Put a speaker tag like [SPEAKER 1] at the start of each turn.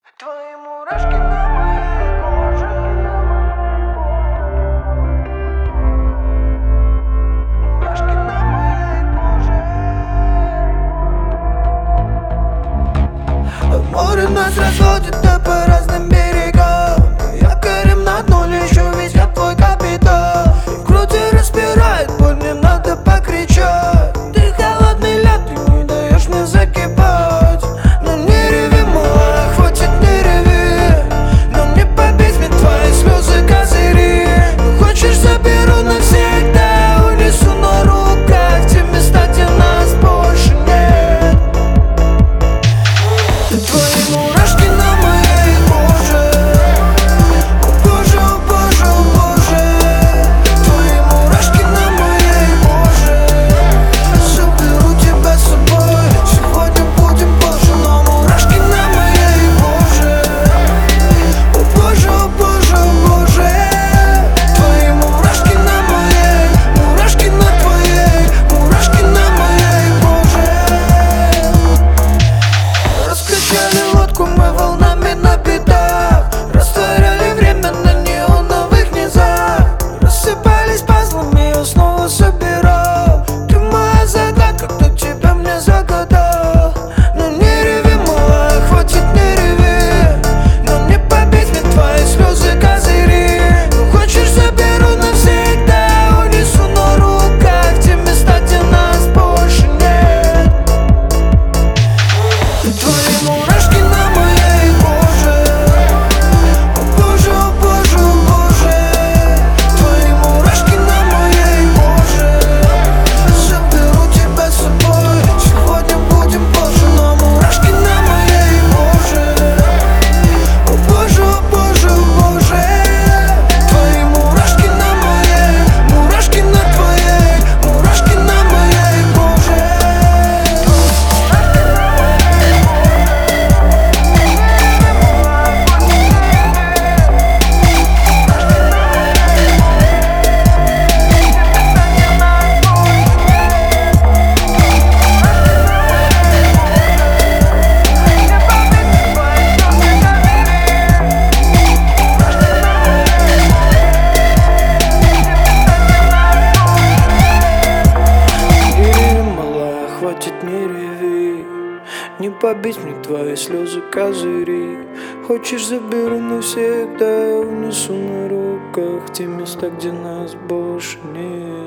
[SPEAKER 1] Твои мурашки на моей коже. Мурашки на моей коже. Море нас разводит, да по разным берегам. Якорем на дно лечу, ведь я твой капитан. В груди распирает боль, мне надо покричать. Ты холодный лед, ты не даешь мне закипать. Но не реви, мала, хватит, не реви. Но не побить мне твои слезы, козыри. Хочешь, заберу навсегда, унесу на руках те места, где нас больше нет. Твои мурашки на моей коже. О боже, о боже, о боже. Твои мурашки на моей коже. Заберу тебя с собой. Сегодня будем позже, но мурашки на моей коже. О боже, о боже, о боже. Твои мурашки на моей, мурашки на твоей, мурашки на моей коже. Раскачали лодку мы волнами на бедах. Растворяли время на неоновых низах. Рассыпались пазлами, я снова собирал. Ты моя загадка, кто тебя мне загадал. Но не реви, мала, хватит, не реви. Но не побить мне твои слезы, козыри. Ну хочешь, заберу навсегда, унесу на руках те места, где нас больше нет. Твои мурашки на моей коже. О боже, о боже, о боже. Твои мурашки на моей коже. Заберу тебя с собой. Сегодня будем позже, но мурашки на моей коже. О боже, о боже, о боже. Твои мурашки на моей, мурашки на твоей, мурашки на моей коже. Не реви, мала, хватит, не реви. Не побить мне твои слезы, козыри. Хочешь, заберу навсегда, унесу на руках те места, где нас больше нет.